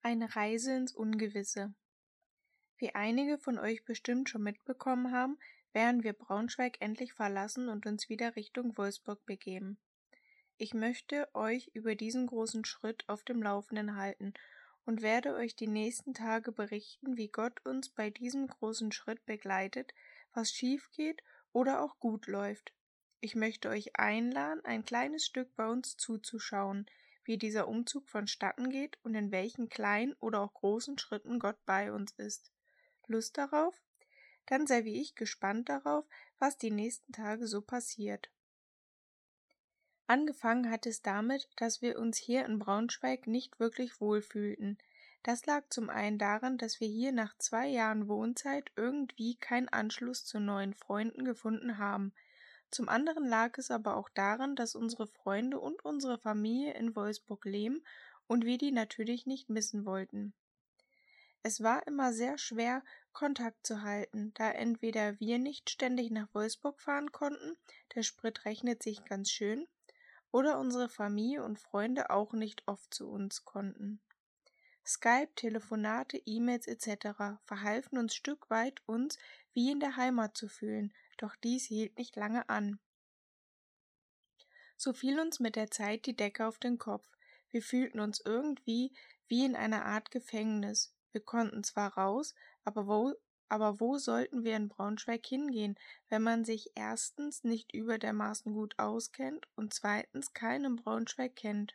Eine Reise ins Ungewisse. Wie einige von euch bestimmt schon mitbekommen haben, werden wir Braunschweig endlich verlassen und uns wieder Richtung Wolfsburg begeben. Ich möchte euch über diesen großen Schritt auf dem Laufenden halten und werde euch die nächsten Tage berichten, wie Gott uns bei diesem großen Schritt begleitet, was schief geht oder auch gut läuft. Ich möchte euch einladen, ein kleines Stück bei uns zuzuschauen, wie dieser Umzug vonstatten geht und in welchen kleinen oder auch großen Schritten Gott bei uns ist. Lust darauf? Dann sei wie ich gespannt darauf, was die nächsten Tage so passiert. Angefangen hat es damit, dass wir uns hier in Braunschweig nicht wirklich wohlfühlten. Das lag zum einen daran, dass wir hier nach 2 Jahren Wohnzeit irgendwie keinen Anschluss zu neuen Freunden gefunden haben. Zum anderen lag es aber auch daran, dass unsere Freunde und unsere Familie in Wolfsburg leben und wir die natürlich nicht missen wollten. Es war immer sehr schwer, Kontakt zu halten, da entweder wir nicht ständig nach Wolfsburg fahren konnten, der Sprit rechnet sich ganz schön, oder unsere Familie und Freunde auch nicht oft zu uns konnten. Skype, Telefonate, E-Mails etc. verhalfen uns Stück weit, uns wie in der Heimat zu fühlen, doch dies hielt nicht lange an. So fiel uns mit der Zeit die Decke auf den Kopf. Wir fühlten uns irgendwie wie in einer Art Gefängnis. Wir konnten zwar raus, aber wo sollten wir in Braunschweig hingehen, wenn man sich erstens nicht über dermaßen gut auskennt und zweitens keinen in Braunschweig kennt?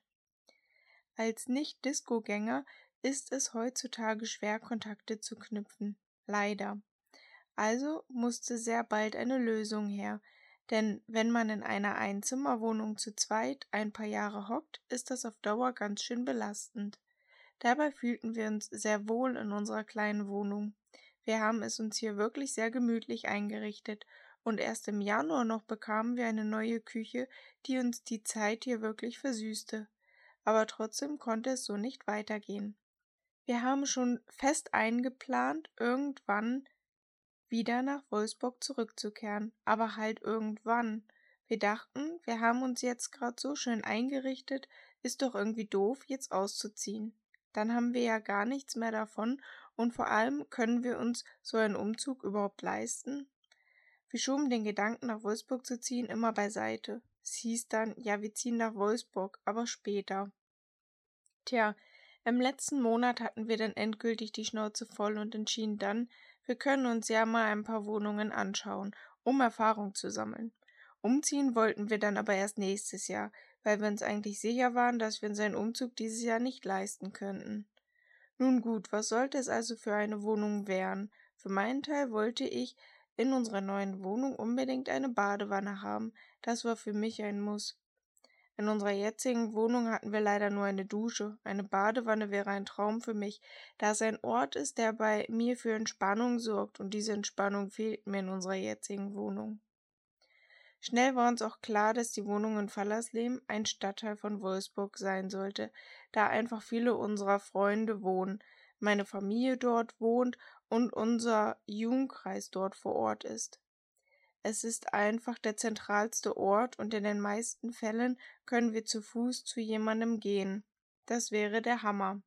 Als Nicht-Disco-Gänger ist es heutzutage schwer, Kontakte zu knüpfen. Leider. Also musste sehr bald eine Lösung her, denn wenn man in einer Einzimmerwohnung zu zweit ein paar Jahre hockt, ist das auf Dauer ganz schön belastend. Dabei fühlten wir uns sehr wohl in unserer kleinen Wohnung. Wir haben es uns hier wirklich sehr gemütlich eingerichtet und erst im Januar noch bekamen wir eine neue Küche, die uns die Zeit hier wirklich versüßte. Aber trotzdem konnte es so nicht weitergehen. Wir haben schon fest eingeplant, irgendwann wieder nach Wolfsburg zurückzukehren, aber halt irgendwann. Wir dachten, wir haben uns jetzt gerade so schön eingerichtet, ist doch irgendwie doof, jetzt auszuziehen. Dann haben wir ja gar nichts mehr davon und vor allem können wir uns so einen Umzug überhaupt leisten? Wir schoben den Gedanken, nach Wolfsburg zu ziehen, immer beiseite. Es hieß dann, ja, wir ziehen nach Wolfsburg, aber später. Tja, im letzten Monat hatten wir dann endgültig die Schnauze voll und entschieden dann, wir können uns ja mal ein paar Wohnungen anschauen, um Erfahrung zu sammeln. Umziehen wollten wir dann aber erst nächstes Jahr, weil wir uns eigentlich sicher waren, dass wir uns einen Umzug dieses Jahr nicht leisten könnten. Nun gut, was sollte es also für eine Wohnung werden? Für meinen Teil wollte ich in unserer neuen Wohnung unbedingt eine Badewanne haben. Das war für mich ein Muss. In unserer jetzigen Wohnung hatten wir leider nur eine Dusche. Eine Badewanne wäre ein Traum für mich, da es ein Ort ist, der bei mir für Entspannung sorgt, und diese Entspannung fehlt mir in unserer jetzigen Wohnung. Schnell war uns auch klar, dass die Wohnung in Fallersleben ein Stadtteil von Wolfsburg sein sollte, da einfach viele unserer Freunde wohnen, meine Familie dort wohnt und unser Jugendkreis dort vor Ort ist. Es ist einfach der zentralste Ort und in den meisten Fällen können wir zu Fuß zu jemandem gehen. Das wäre der Hammer.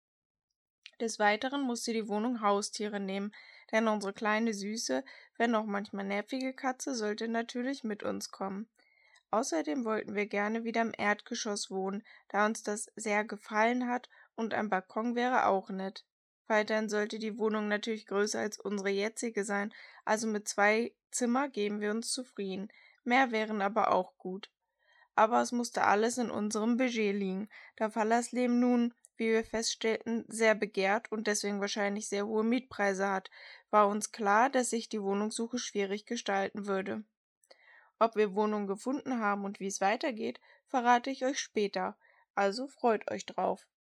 Des Weiteren musste die Wohnung Haustiere nehmen, denn unsere kleine süße, wenn auch manchmal nervige Katze sollte natürlich mit uns kommen. Außerdem wollten wir gerne wieder im Erdgeschoss wohnen, da uns das sehr gefallen hat, und ein Balkon wäre auch nett. Weiterhin sollte die Wohnung natürlich größer als unsere jetzige sein, also mit 2 Zimmer geben wir uns zufrieden. Mehr wären aber auch gut. Aber es musste alles in unserem Budget liegen, da Fallersleben nun, wie wir feststellten, sehr begehrt und deswegen wahrscheinlich sehr hohe Mietpreise hat, war uns klar, dass sich die Wohnungssuche schwierig gestalten würde. Ob wir Wohnungen gefunden haben und wie es weitergeht, verrate ich euch später, also freut euch drauf.